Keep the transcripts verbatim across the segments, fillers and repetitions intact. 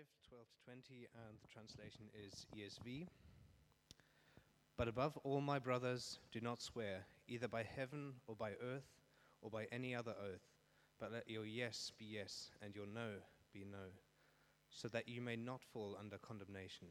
twelve to twenty, and the translation is E S V. But above all, my brothers, do not swear, either by heaven or by earth or by any other oath, but let your yes be yes and your no be no, so that you may not fall under condemnation.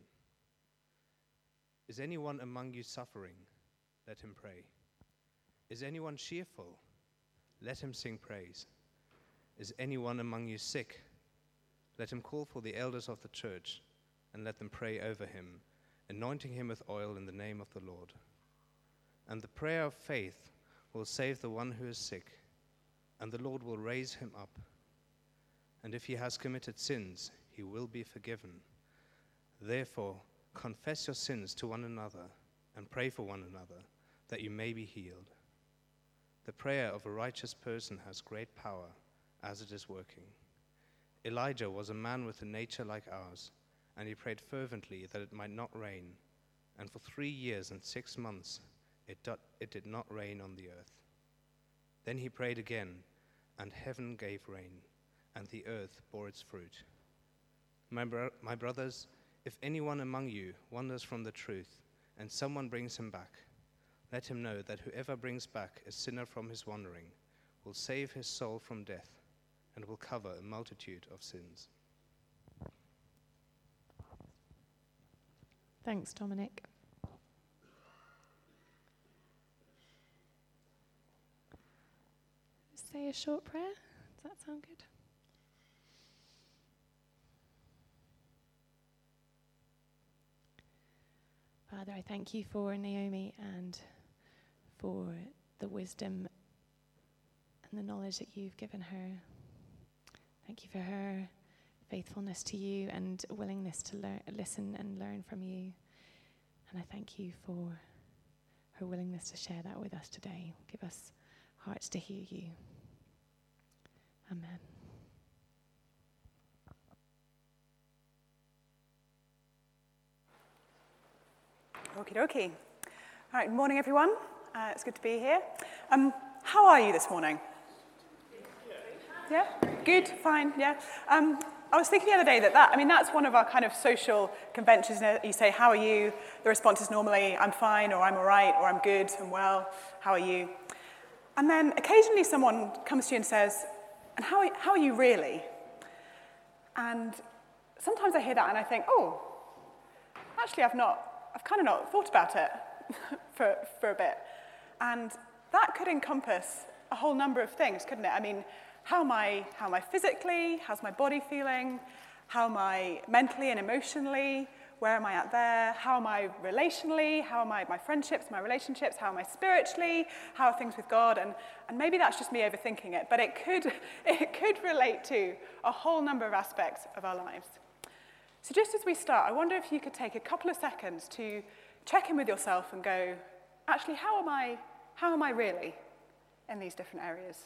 Is anyone among you suffering? Let him pray. Is anyone cheerful? Let him sing praise. Is anyone among you sick? Let him call for the elders of the church, and let them pray over him, anointing him with oil in the name of the Lord. And the prayer of faith will save the one who is sick, and the Lord will raise him up. And if he has committed sins, he will be forgiven. Therefore, confess your sins to one another, and pray for one another, that you may be healed. The prayer of a righteous person has great power, as it is working. Elijah was a man with a nature like ours, and he prayed fervently that it might not rain. And for three years and six months it, do- it did not rain on the earth. Then he prayed again, and heaven gave rain, and the earth bore its fruit. My, bro- my brothers, if anyone among you wanders from the truth, and someone brings him back, let him know that whoever brings back a sinner from his wandering will save his soul from death, and will cover a multitude of sins. Thanks, Dominic. Say a short prayer. Does that sound good? Father, I thank you for Naomi and for the wisdom and the knowledge that you've given her. Thank you for her faithfulness to you and willingness to learn, listen and learn from you. And I thank you for her willingness to share that with us today. Give us hearts to hear you. Amen. Okie dokie. All right, good morning, everyone. Uh, it's good to be here. Um, how are you this morning? Yeah? Good? Fine? Yeah? Um, I was thinking the other day that that, I mean, that's one of our kind of social conventions. You say, how are you? The response is normally, I'm fine, or I'm all right, or I'm good, I'm well. How are you? And then occasionally someone comes to you and says, and how are, how are you really? And sometimes I hear that and I think, oh, actually I've not, I've kind of not thought about it for, for a bit. And that could encompass a whole number of things, couldn't it? I mean, how am I, how am I physically? How's my body feeling? How am I mentally and emotionally? Where am I at there? How am I relationally? How am I, my friendships, my relationships? How am I spiritually? How are things with God? And, and maybe that's just me overthinking it, but it could, it could relate to a whole number of aspects of our lives. So just as we start, I wonder if you could take a couple of seconds to check in with yourself and go, actually, how am I, how am I really in these different areas?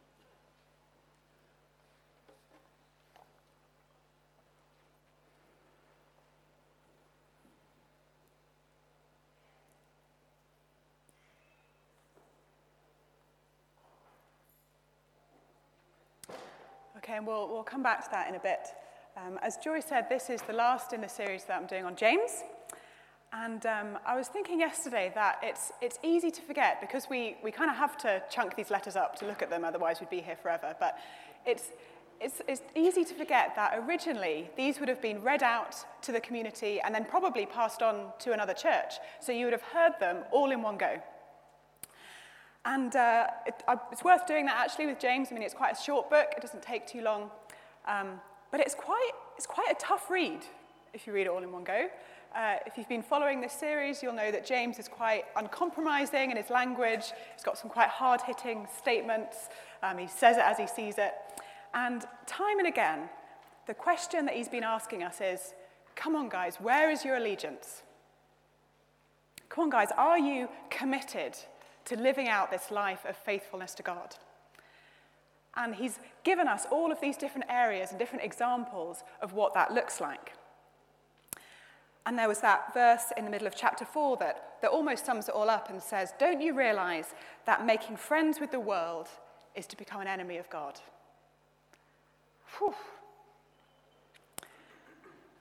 Okay, and we'll, we'll come back to that in a bit. Um, as Joy said, this is the last in the series that I'm doing on James. And um, I was thinking yesterday that it's it's easy to forget because we, we kind of have to chunk these letters up to look at them, otherwise we'd be here forever. But it's, it's, it's easy to forget that originally these would have been read out to the community and then probably passed on to another church. So you would have heard them all in one go. And uh, it, uh, it's worth doing that actually with James. I mean, it's quite a short book. It doesn't take too long. Um, but it's quite, it's quite a tough read if you read it all in one go. Uh, if you've been following this series, you'll know that James is quite uncompromising in his language. He's got some quite hard-hitting statements. Um, he says it as he sees it. And time and again, the question that he's been asking us is, come on, guys, where is your allegiance? Come on, guys, are you committed to living out this life of faithfulness to God? And he's given us all of these different areas and different examples of what that looks like. And there was that verse in the middle of chapter four that, that almost sums it all up and says, don't you realize that making friends with the world is to become an enemy of God? Whew.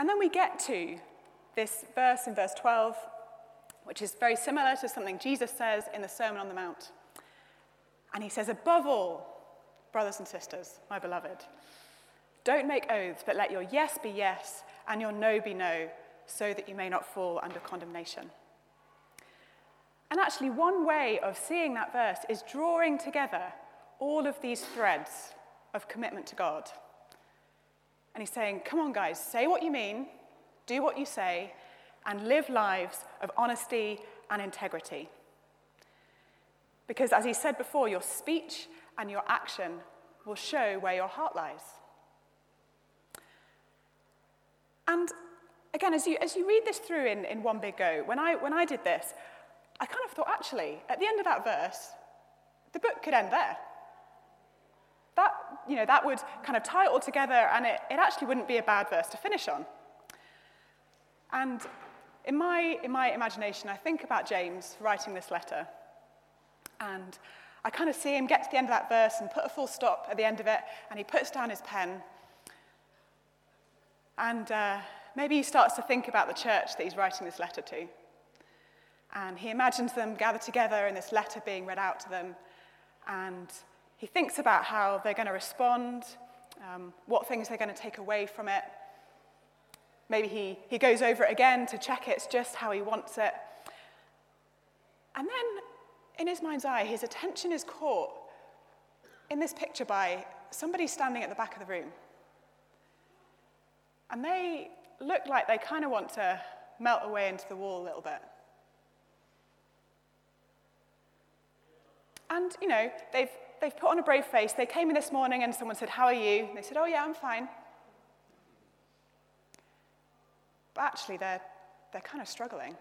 And then we get to this verse in verse twelve, which is very similar to something Jesus says in the Sermon on the Mount. And he says, above all, brothers and sisters, my beloved, don't make oaths, but let your yes be yes and your no be no, so that you may not fall under condemnation. And actually, one way of seeing that verse is drawing together all of these threads of commitment to God. And he's saying, come on, guys, say what you mean, do what you say, and live lives of honesty and integrity. Because as he said before, your speech and your action will show where your heart lies. And again, as you, as you read this through in, in one big go, when I, when I did this, I kind of thought, actually, at the end of that verse, the book could end there. That, you know, that would kind of tie it all together, and it, it actually wouldn't be a bad verse to finish on. And in my, in my imagination, I think about James writing this letter, and I kind of see him get to the end of that verse and put a full stop at the end of it, and he puts down his pen, and uh, maybe he starts to think about the church that he's writing this letter to. And he imagines them gathered together and this letter being read out to them, and he thinks about how they're going to respond, um, what things they're going to take away from it. Maybe he, he goes over it again to check it's just how he wants it. And then, in his mind's eye, his attention is caught in this picture by somebody standing at the back of the room. And they look like they kind of want to melt away into the wall a little bit. And, you know, they've, they've put on a brave face. They came in this morning and someone said, how are you? And they said, oh, yeah, I'm fine. But actually, they're, they're kind of struggling.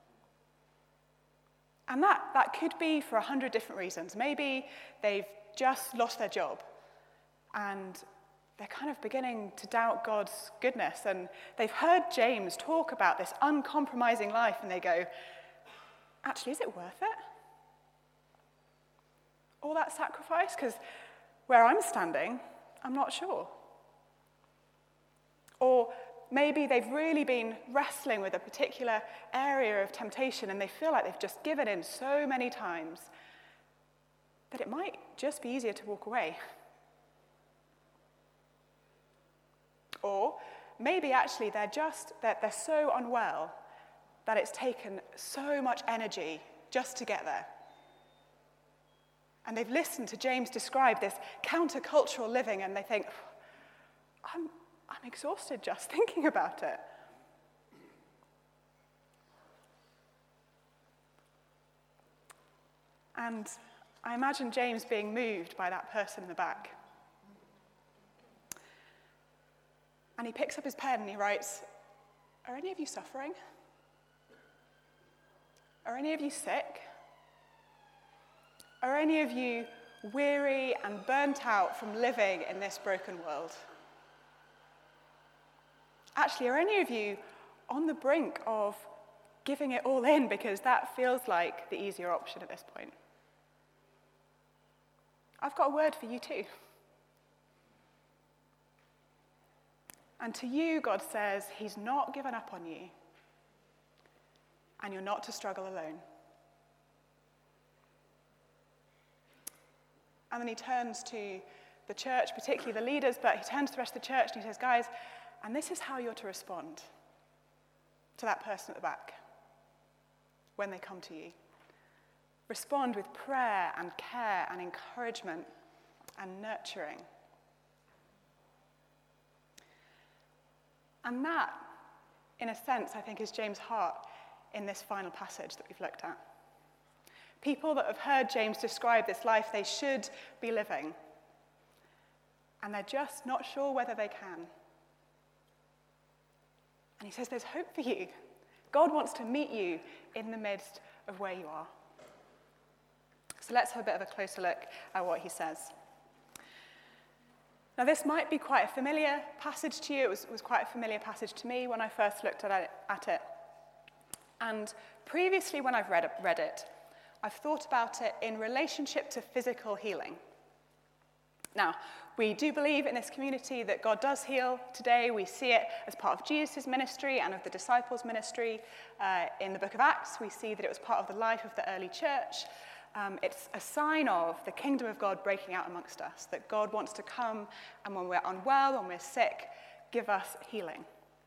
And that, that could be for a hundred different reasons. Maybe they've just lost their job and they're kind of beginning to doubt God's goodness. And they've heard James talk about this uncompromising life and they go, actually, is it worth it? All that sacrifice? Because where I'm standing, I'm not sure. Or maybe they've really been wrestling with a particular area of temptation and they feel like they've just given in so many times that it might just be easier to walk away. Or maybe actually they're just, they're, they're so unwell that it's taken so much energy just to get there. And they've listened to James describe this countercultural living and they think, I'm, I'm exhausted just thinking about it. And I imagine James being moved by that person in the back. And he picks up his pen and he writes, are any of you suffering? Are any of you sick? Are any of you weary and burnt out from living in this broken world? Actually, are any of you on the brink of giving it all in because that feels like the easier option at this point? I've got a word for you too. And to you, God says, he's not given up on you, and you're not to struggle alone. And then he turns to the church, particularly the leaders, but he turns to the rest of the church and he says, guys, and this is how you're to respond to that person at the back when they come to you. Respond with prayer and care and encouragement and nurturing. And that, in a sense, I think is James' heart in this final passage that we've looked at. People that have heard James describe this life they should be living, and they're just not sure whether they can. And he says there's hope for you. God wants to meet you in the midst of where you are. So let's have a bit of a closer look at what he says. Now, this might be quite a familiar passage to you. It was, it was quite a familiar passage to me when I first looked at it. At it. And previously, when I've read it, read it, I've thought about it in relationship to physical healing. Now, we do believe in this community that God does heal today. We see it as part of Jesus' ministry and of the disciples' ministry. Uh, in the book of Acts, we see that it was part of the life of the early church. Um, it's a sign of the kingdom of God breaking out amongst us, that God wants to come, and when we're unwell, when we're sick, give us healing.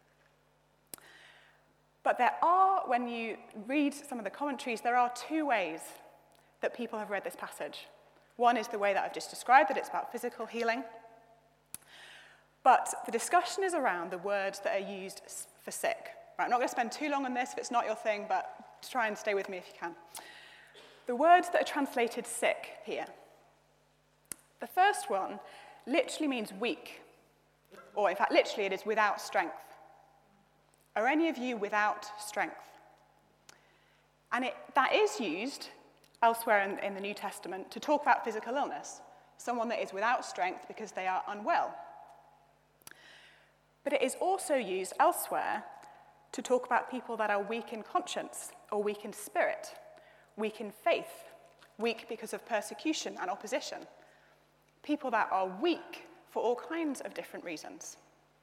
But there are, when you read some of the commentaries, there are two ways that people have read this passage. One is the way that I've just described, that it's about physical healing. But the discussion is around the words that are used for sick. Right, I'm not going to spend too long on this if it's not your thing, but try and stay with me if you can. The words that are translated sick here. The first one literally means weak, or in fact, literally it is without strength. Are any of you without strength? And it, that is used elsewhere in, in the New Testament to talk about physical illness, someone that is without strength because they are unwell. But it is also used elsewhere to talk about people that are weak in conscience or weak in spirit, weak in faith, weak because of persecution and opposition, people that are weak for all kinds of different reasons.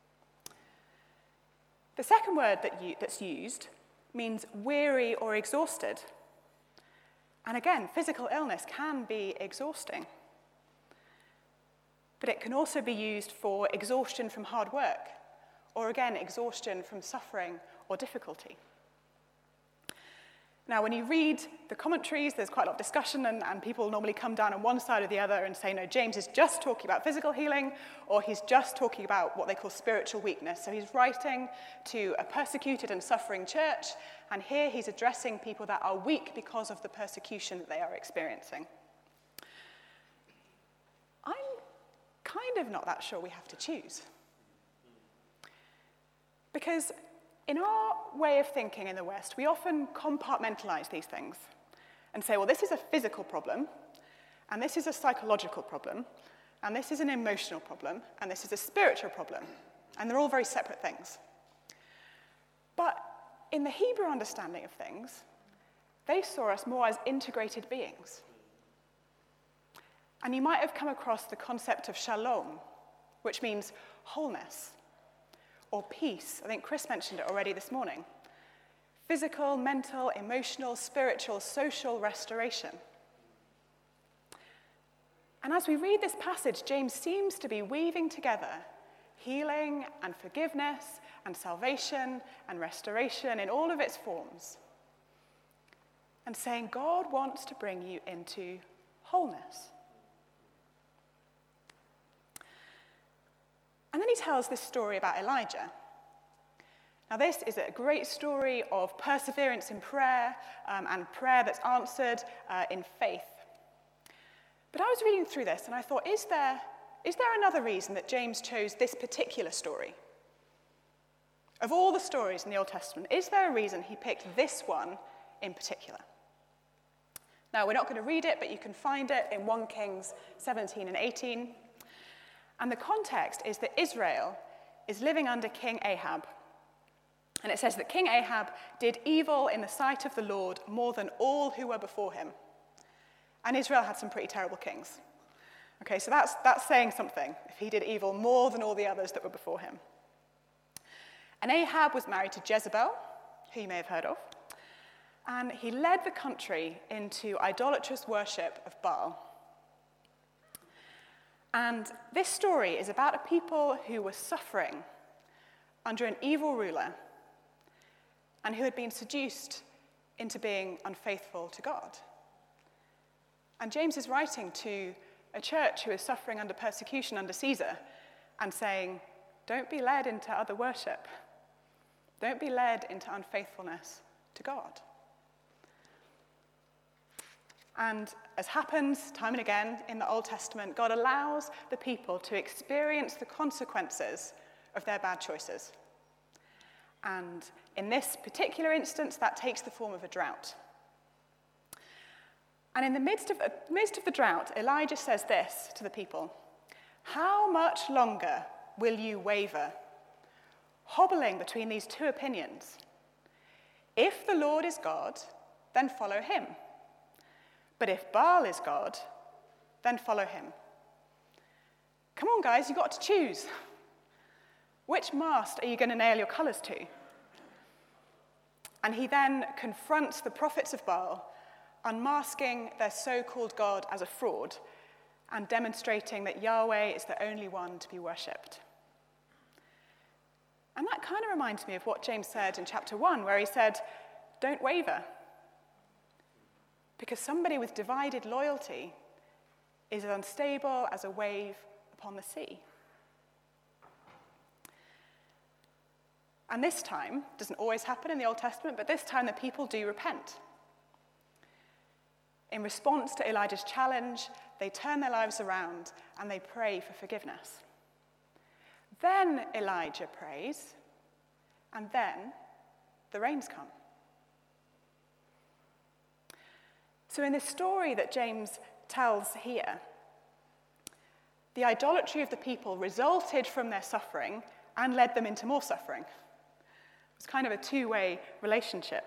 The second word that you, that's used means weary or exhausted. And again, physical illness can be exhausting. But it can also be used for exhaustion from hard work, or again, exhaustion from suffering or difficulty. Now, when you read the commentaries, there's quite a lot of discussion, and, and people normally come down on one side or the other and say, no, James is just talking about physical healing, or he's just talking about what they call spiritual weakness. So he's writing to a persecuted and suffering church, and here he's addressing people that are weak because of the persecution that they are experiencing. I'm kind of not that sure we have to choose. Because in our way of thinking in the West, we often compartmentalize these things and say, well, this is a physical problem, and this is a psychological problem, and this is an emotional problem, and this is a spiritual problem, and they're all very separate things. But in the Hebrew understanding of things, they saw us more as integrated beings. And you might have come across the concept of shalom, which means wholeness, or peace. I think Chris mentioned it already this morning. Physical, mental, emotional, spiritual, social restoration. And as we read this passage, James seems to be weaving together healing and forgiveness and salvation and restoration in all of its forms, and saying God wants to bring you into wholeness. And then he tells this story about Elijah. Now, this is a great story of perseverance in prayer um, and prayer that's answered uh, in faith. But I was reading through this and I thought, is there, is there another reason that James chose this particular story? Of all the stories in the Old Testament, is there a reason he picked this one in particular? Now, we're not going to read it, but you can find it in First Kings seventeen and eighteen. And the context is that Israel is living under King Ahab. And it says that King Ahab did evil in the sight of the Lord more than all who were before him. And Israel had some pretty terrible kings. Okay, so that's, that's saying something, if he did evil more than all the others that were before him. And Ahab was married to Jezebel, who you may have heard of. And he led the country into idolatrous worship of Baal. And this story is about a people who were suffering under an evil ruler and who had been seduced into being unfaithful to God. And James is writing to a church who is suffering under persecution under Caesar and saying, don't be led into other worship. Don't be led into unfaithfulness to God. And as happens time and again in the Old Testament, God allows the people to experience the consequences of their bad choices. And in this particular instance, that takes the form of a drought. And in the midst of, uh, midst of the drought, Elijah says this to the people: how much longer will you waver, hobbling between these two opinions? If the Lord is God, then follow him. But if Baal is God, then follow him. come on, guys, you've got to choose. Which mast are you going to nail your colours to? And he then confronts the prophets of Baal, unmasking their so-called God as a fraud and demonstrating that Yahweh is the only one to be worshipped. And that kind of reminds me of what James said in chapter one, where he said, don't waver. Because somebody with divided loyalty is as unstable as a wave upon the sea. And this time, doesn't always happen in the Old Testament, but this time the people do repent. In response to Elijah's challenge, they turn their lives around and they pray for forgiveness. Then Elijah prays, and then the rains come. So in this story that James tells here, the idolatry of the people resulted from their suffering and led them into more suffering. It's kind of a two-way relationship.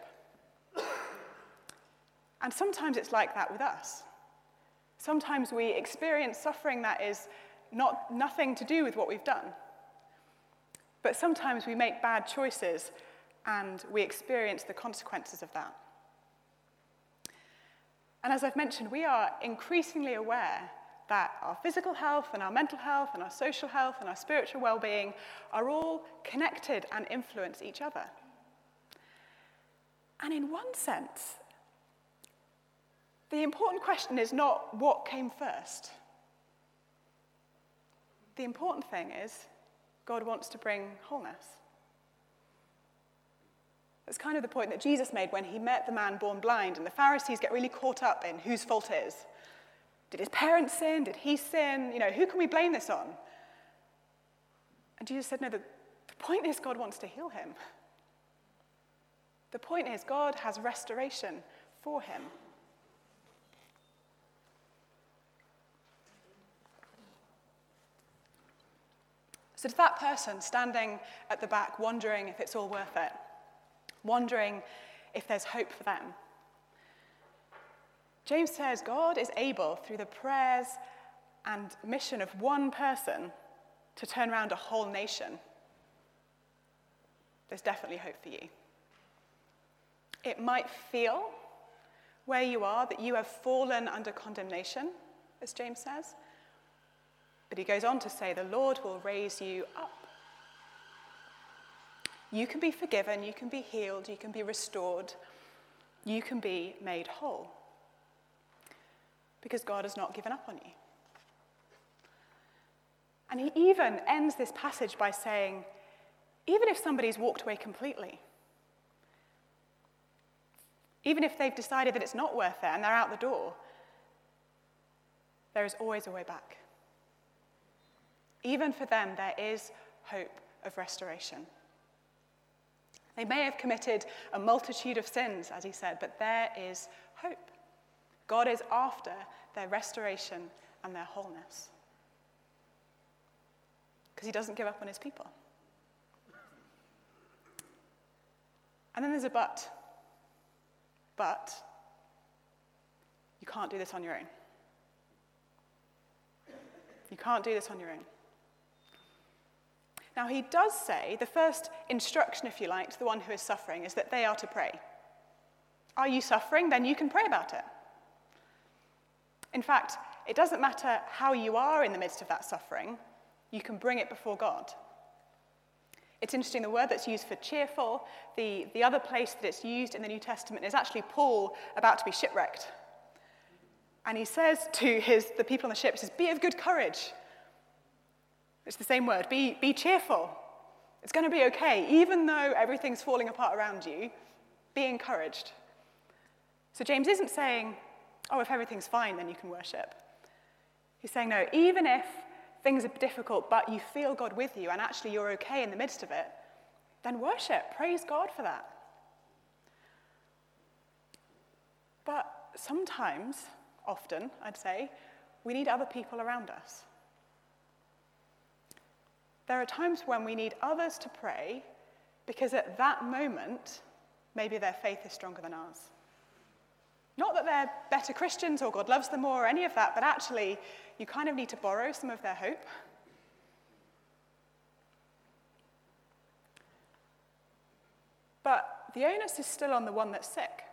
And sometimes it's like that with us. Sometimes we experience suffering that is not nothing to do with what we've done. But sometimes we make bad choices and we experience the consequences of that. And as I've mentioned, we are increasingly aware that our physical health and our mental health and our social health and our spiritual well-being are all connected and influence each other. And in one sense, the important question is not what came first. The important thing is God wants to bring wholeness. That's kind of the point that Jesus made when he met the man born blind, and the Pharisees get really caught up in whose fault it is. Did his parents sin? Did he sin? You know, who can we blame this on? And Jesus said, no, the, the point is God wants to heal him. The point is God has restoration for him. So to that person standing at the back wondering if it's all worth it, wondering if there's hope for them, James says God is able, through the prayers and mission of one person, to turn around a whole nation. There's definitely hope for you. It might feel, where you are, that you have fallen under condemnation, as James says. But he goes on to say, the Lord will raise you up. You can be forgiven, you can be healed, you can be restored, you can be made whole. Because God has not given up on you. And he even ends this passage by saying, even if somebody's walked away completely, even if they've decided that it's not worth it and they're out the door, there is always a way back. Even for them, there is hope of restoration. They may have committed a multitude of sins, as he said, but there is hope. God is after their restoration and their wholeness. Because he doesn't give up on his people. And then there's a but. But you can't do this on your own. You can't do this on your own. Now, he does say, the first instruction, if you like, to the one who is suffering is that they are to pray. Are you suffering? Then you can pray about it. In fact, it doesn't matter how you are in the midst of that suffering, you can bring it before God. It's interesting, the word that's used for cheerful, the, the other place that it's used in the New Testament is actually Paul about to be shipwrecked. And he says to his, the people on the ship, he says, be of good courage. It's the same word, be, be cheerful. It's going to be okay. Even though everything's falling apart around you, be encouraged. So James isn't saying, oh, if everything's fine, then you can worship. He's saying, no, even if things are difficult, but you feel God with you, and actually you're okay in the midst of it, then worship. Praise God for that. But sometimes, often, I'd say, we need other people around us. There are times when we need others to pray because at that moment, maybe their faith is stronger than ours. Not that they're better Christians or God loves them more or any of that, but actually, you kind of need to borrow some of their hope But the onus is still on the one that's sick.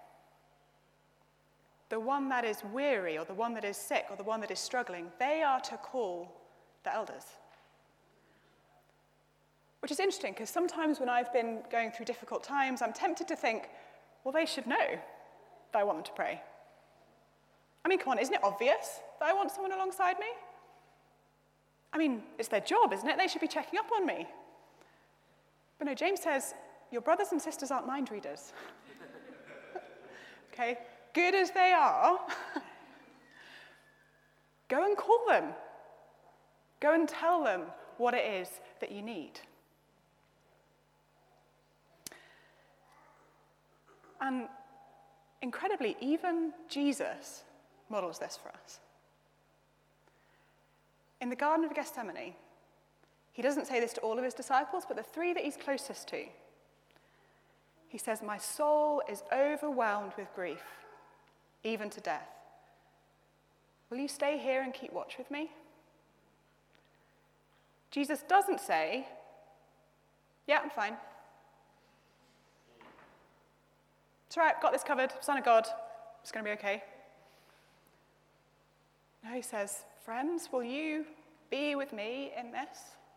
The one that is weary, or the one that is sick, or the one that is struggling, they are to call the elders. Which is interesting, because sometimes when I've been going through difficult times, I'm tempted to think, well, they should know that I want them to pray. I mean, come on, isn't it obvious that I want someone alongside me? I mean, it's their job, isn't it? They should be checking up on me. But no, James says, your brothers and sisters aren't mind readers. Okay? Good as they are, go and call them. Go and tell them what it is that you need. And incredibly, even Jesus models this for us. In the Garden of Gethsemane, he doesn't say this to all of his disciples, but the three that he's closest to, he says, my soul is overwhelmed with grief, even to death. Will you stay here and keep watch with me? Jesus doesn't say, yeah, I'm fine. It's all right, got this covered, Son of God, it's going to be okay. No, he says, friends, will you be with me in this?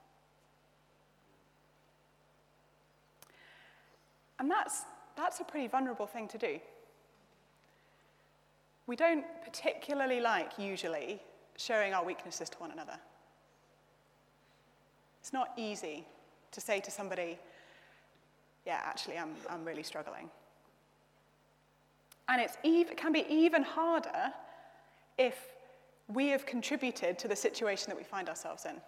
And that's, that's a pretty vulnerable thing to do. We don't particularly like, usually, showing our weaknesses to one another. It's not easy to say to somebody, yeah, actually, I'm, I'm really struggling. And it's even, it can be even harder if we have contributed to the situation that we find ourselves in.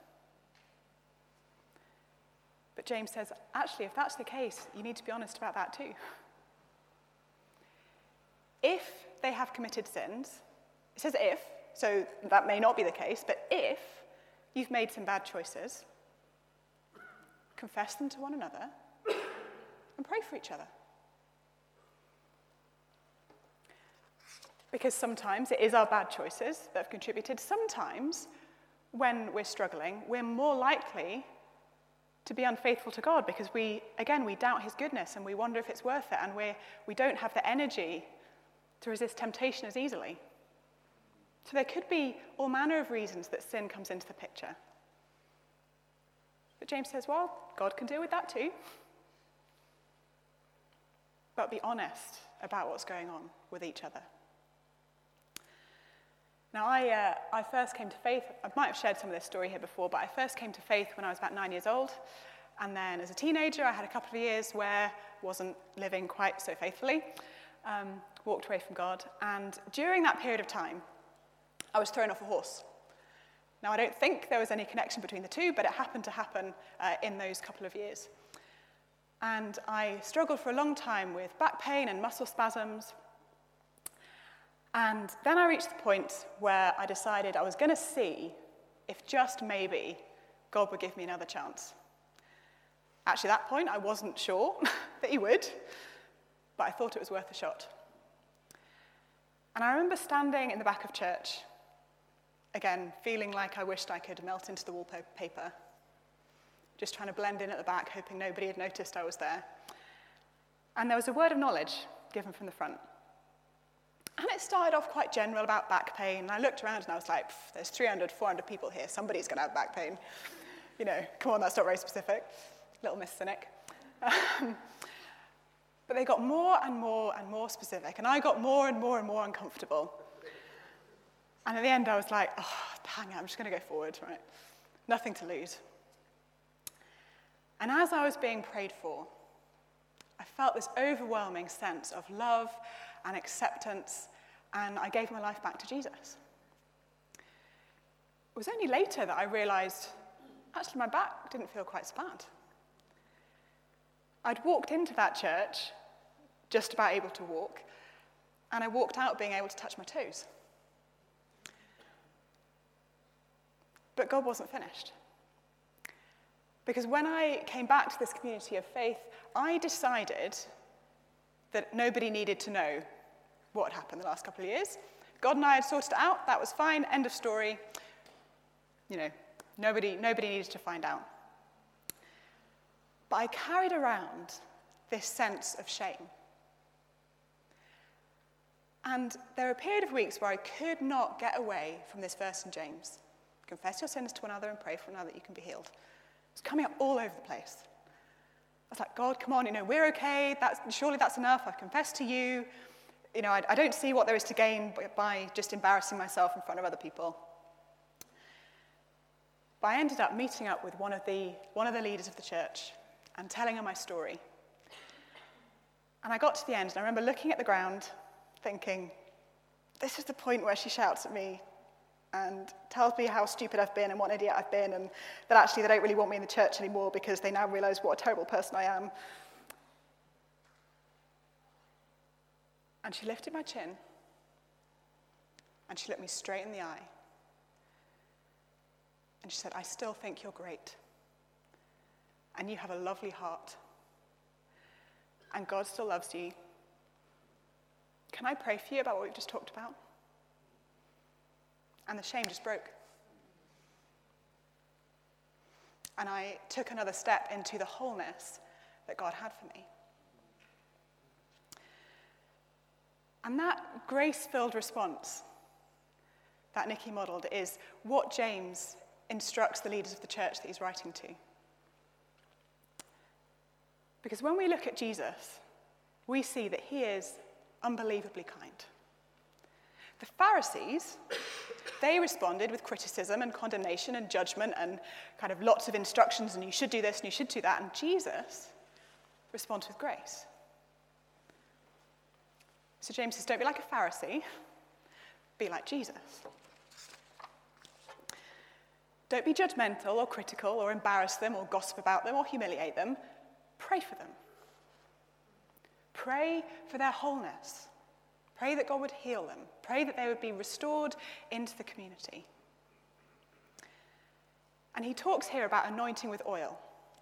But James says, actually, if that's the case, you need to be honest about that too. If they have committed sins, it says if, so that may not be the case, but if you've made some bad choices, confess them to one another and pray for each other. Because sometimes it is our bad choices that have contributed. Sometimes, when we're struggling, we're more likely to be unfaithful to God because we, again, we doubt his goodness and we wonder if it's worth it, and we we don't have the energy to resist temptation as easily. So there could be all manner of reasons that sin comes into the picture. But James says, well, God can deal with that too. But be honest about what's going on with each other. Now, I, uh, I first came to faith, I might have shared some of this story here before, but I first came to faith when I was about nine years old. And then as a teenager, I had a couple of years where I wasn't living quite so faithfully, um, walked away from God. And during that period of time, I was thrown off a horse. Now, I don't think there was any connection between the two, but it happened to happen uh, in those couple of years. And I struggled for a long time with back pain and muscle spasms. And then I reached the point where I decided I was going to see if just maybe God would give me another chance. Actually, at that point, I wasn't sure that he would, but I thought it was worth a shot. And I remember standing in the back of church, again, feeling like I wished I could melt into the wallpaper, just trying to blend in at the back, hoping nobody had noticed I was there. And there was a word of knowledge given from the front. And it started off quite general about back pain. And I looked around and I was like, there's three hundred, four hundred people here. Somebody's going to have back pain. You know, come on, that's not very specific. Little Miss Cynic. Um, but they got more and more and more specific. And I got more and more and more uncomfortable. And at the end, I was like, oh, dang it, I'm just going to go forward, right? Nothing to lose. And as I was being prayed for, I felt this overwhelming sense of love and acceptance, and I gave my life back to Jesus. It was only later that I realized, actually, my back didn't feel quite so bad. I'd walked into that church just about able to walk, and I walked out being able to touch my toes. But God wasn't finished. Because when I came back to this community of faith, I decided that nobody needed to know what had happened the last couple of years. God and I had sorted it out. That was fine. End of story. You know, nobody, nobody needed to find out. But I carried around this sense of shame. And there were a period of weeks where I could not get away from this verse in James. Confess your sins to one another and pray for one another that you can be healed. It's coming up all over the place. I was like, God, come on, you know, we're okay. That's, surely that's enough. I've confessed to you. You know, I, I don't see what there is to gain by just embarrassing myself in front of other people. But I ended up meeting up with one of the, one of the leaders of the church and telling her my story. And I got to the end, and I remember looking at the ground, thinking, this is the point where she shouts at me and tells me how stupid I've been and what an idiot I've been, and that actually they don't really want me in the church anymore because they now realize what a terrible person I am. And she lifted my chin, and she looked me straight in the eye. And she said, I still think you're great. And you have a lovely heart. And God still loves you. Can I pray for you about what we've just talked about? And the shame just broke. And I took another step into the wholeness that God had for me. And that grace-filled response that Nikki modelled is what James instructs the leaders of the church that he's writing to. Because when we look at Jesus, we see that he is unbelievably kind. The Pharisees, they responded with criticism and condemnation and judgment and kind of lots of instructions, and you should do this and you should do that. And Jesus responds with grace. So James says, don't be like a Pharisee, be like Jesus. Don't be judgmental or critical or embarrass them or gossip about them or humiliate them. Pray for them. Pray for their wholeness. Pray that God would heal them. Pray that they would be restored into the community. And he talks here about anointing with oil.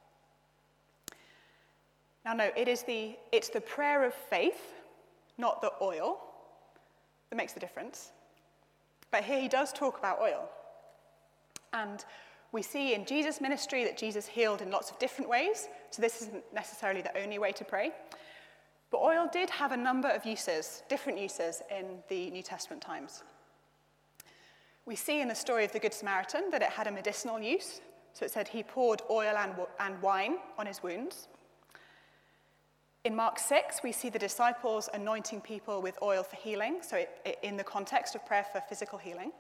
Now, no, it is the, it's the prayer of faith, not the oil, that makes the difference. But here he does talk about oil. And we see in Jesus' ministry that Jesus healed in lots of different ways, so this isn't necessarily the only way to pray. But oil did have a number of uses, different uses in the New Testament times. We see in the story of the Good Samaritan that it had a medicinal use. So it said he poured oil and, and wine on his wounds. In Mark six, we see the disciples anointing people with oil for healing, so it, it, in the context of prayer for physical healing.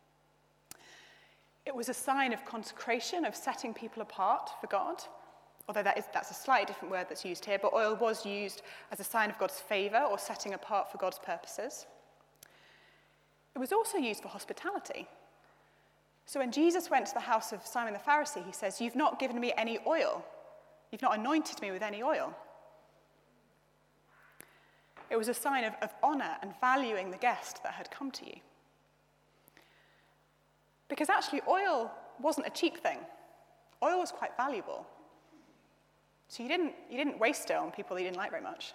It was a sign of consecration, of setting people apart for God, although that is, that's a slightly different word that's used here, but oil was used as a sign of God's favor or setting apart for God's purposes. It was also used for hospitality. So when Jesus went to the house of Simon the Pharisee, he says, you've not given me any oil. You've not anointed me with any oil. It was a sign of, of honor and valuing the guest that had come to you. Because actually, oil wasn't a cheap thing. Oil was quite valuable. So you didn't, you didn't waste it on people you didn't like very much.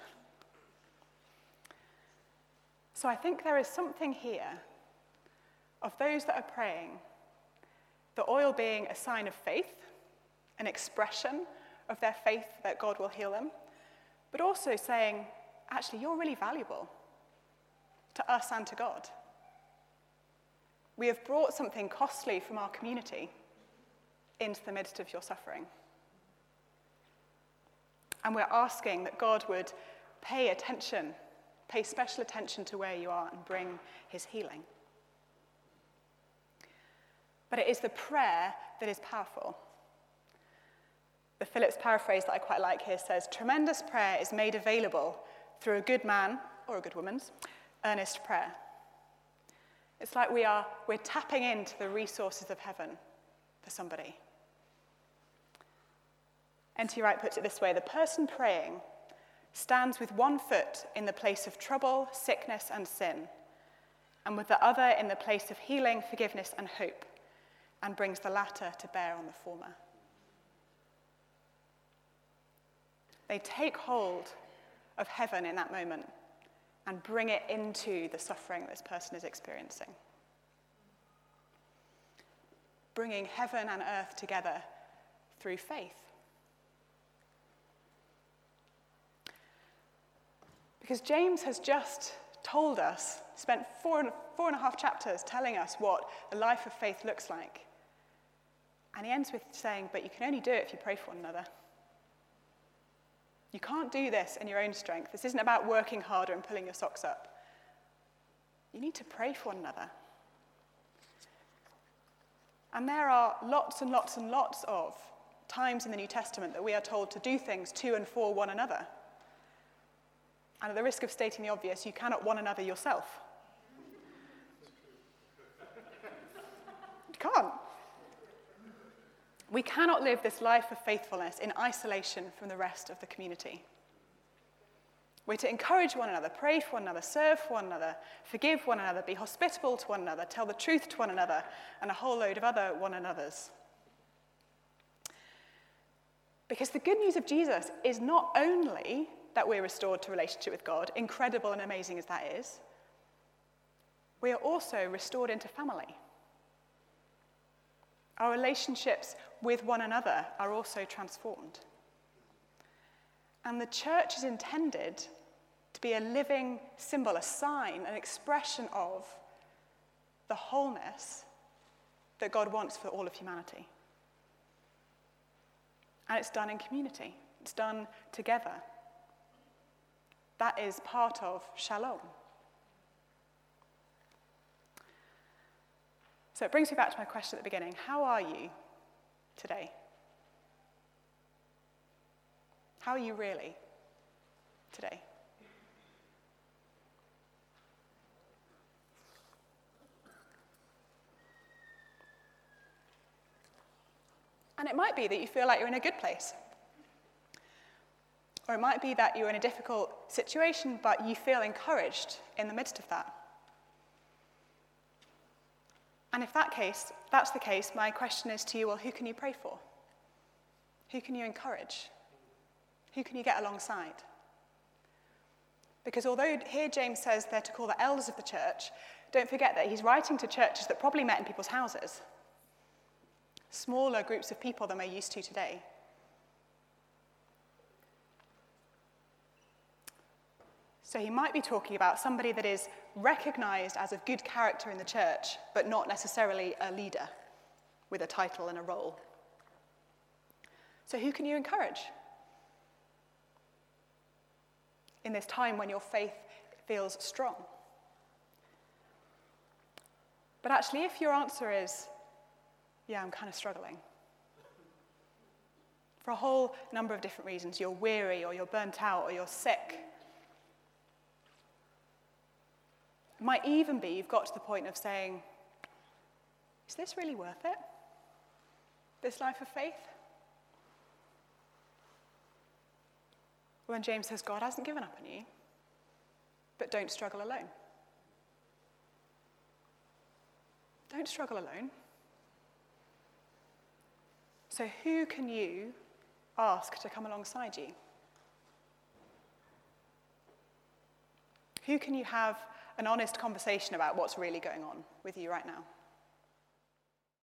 So I think there is something here of those that are praying, the oil being a sign of faith, an expression of their faith that God will heal them, but also saying, actually, you're really valuable to us and to God. We have brought something costly from our community into the midst of your suffering. And we're asking that God would pay attention, pay special attention to where you are and bring his healing. But it is the prayer that is powerful. The Phillips paraphrase that I quite like here says, tremendous prayer is made available through a good man, or a good woman's, earnest prayer. It's like we are, we're tapping into the resources of heaven for somebody. N T Wright puts it this way, the person praying stands with one foot in the place of trouble, sickness, and sin, and with the other in the place of healing, forgiveness, and hope, and brings the latter to bear on the former. They take hold of heaven in that moment and bring it into the suffering this person is experiencing. Bringing heaven and earth together through faith. Because James has just told us, spent four and, four and a half chapters telling us what the life of faith looks like. And he ends with saying, but you can only do it if you pray for one another. You can't do this in your own strength. This isn't about working harder and pulling your socks up. You need to pray for one another. And there are lots and lots and lots of times in the New Testament that we are told to do things to and for one another. And at the risk of stating the obvious, you cannot one another yourself. You can't. We cannot live this life of faithfulness in isolation from the rest of the community. We're to encourage one another, pray for one another, serve for one another, forgive one another, be hospitable to one another, tell the truth to one another, and a whole load of other one another's. Because the good news of Jesus is not only that we're restored to relationship with God, incredible and amazing as that is, we are also restored into family. Our relationships with one another are also transformed. And the church is intended to be a living symbol, a sign, an expression of the wholeness that God wants for all of humanity. And it's done in community. It's done together. That is part of Shalom. So it brings me back to my question at the beginning. How are you today? How are you really today? And it might be that you feel like you're in a good place. Or it might be that you're in a difficult situation, but you feel encouraged in the midst of that. And if that case, that's the case, my question is to you, well, who can you pray for? Who can you encourage? Who can you get alongside? Because although here James says they're to call the elders of the church, don't forget that he's writing to churches that probably met in people's houses. Smaller groups of people than we're used to today. So he might be talking about somebody that is recognized as of good character in the church, but not necessarily a leader with a title and a role. So who can you encourage in this time when your faith feels strong? But actually, if your answer is, yeah, I'm kind of struggling, for a whole number of different reasons, you're weary or you're burnt out or you're sick, it might even be you've got to the point of saying, is this really worth it? This life of faith? When James says God hasn't given up on you, but don't struggle alone. Don't struggle alone. So who can you ask to come alongside you? Who can you have an honest conversation about what's really going on with you right now?